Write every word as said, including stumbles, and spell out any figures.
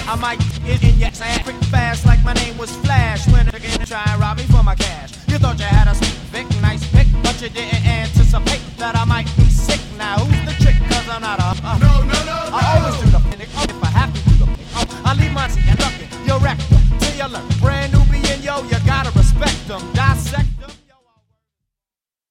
I might get in your ass quick fast like my name was Flash. When a nigga try and rob me for my cash. You thought you had a Vic, nice pick, but you didn't anticipate that I might